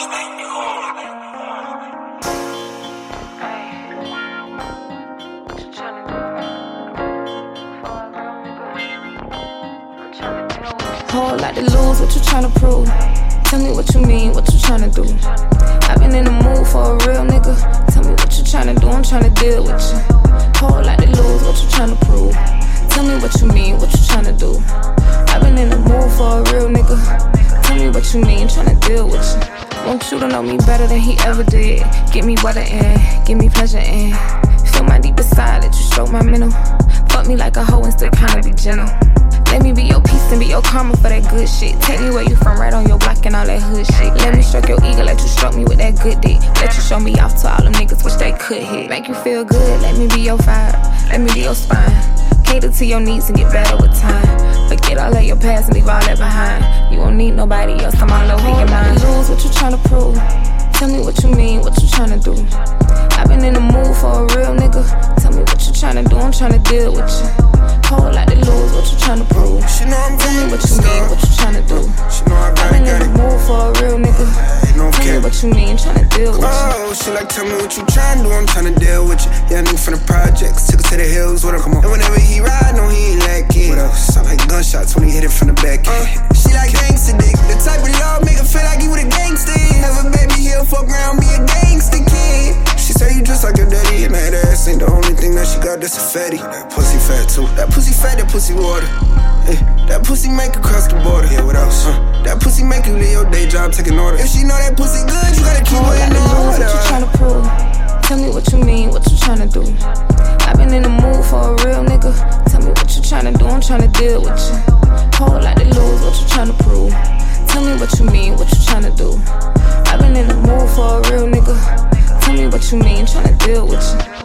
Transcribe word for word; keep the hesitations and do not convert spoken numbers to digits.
Whole lot to lose, what you tryna prove? Tell me what you mean, what you tryna do? I've been in the mood for a real nigga. Tell me what you tryna do, I'm tryna deal with you. Whole lot to lose, what you tryna prove? Tell me what you mean, what you tryna do? I've been in the mood for a real nigga. Tell me what you mean, tryna deal with you. Want you to know me better than he ever did. Get me weather in, give me pleasure in. Feel my deepest side, let you stroke my mental. Fuck me like a hoe and still kinda be gentle. Let me be your peace and be your karma for that good shit. Take me where you from, right on your block and all that hood shit. Let me stroke your ego, let you stroke me with that good dick. Let you show me off to all them niggas, wish they could hit. Make you feel good, let me be your fire, let me be your spine. Cater to your needs and get better with time. Forget all of your past and leave all that behind. You won't need nobody else, I'm all over your mind. Lose what you tryna prove. Tell me what you mean, what you tryna do? I've been in the mood for a real nigga. Tell me what you tryna do, I'm tryna deal with you. Whole lot to lose, what you tryna prove? She know I'm Tell me what you mean, what you tryna do? She know I got I've been it, got in it. the mood for a real nigga. No Tell me cap. what you mean, tryna deal with you. Oh, she like, tell me what you tryna do, I'm tryna deal with you. Yeah, nigga from the projects, took it to the hills with her, come on. And whenever he ride, no, he ain't lacking. What else? Sound like gunshots when he hit it from the back end. Uh, she like gangsta dick, the type of love make her feel like he with a gangsta. Have a baby, he'll fuck around, be a gangsta kid. She say you just like your daddy, and that ass ain't the only thing that she got, that's a fatty. That pussy fat too, that pussy fat, that pussy water. Hey, that pussy make her cross the border. Yeah, what else? Uh, that pussy make you leave your day job, take an order. If she know that pussy good, you gotta keep her in order. What you tryna prove? Tell me what you mean, what you tryna do? I've been in the mood for a real nigga. Tell me what you tryna do, I'm tryna deal with you. Whole lot to lose, what you tryna prove? Tell me what you mean, what you tryna do? I've been in the mood for a real nigga. Tell me what you mean, tryna deal with you.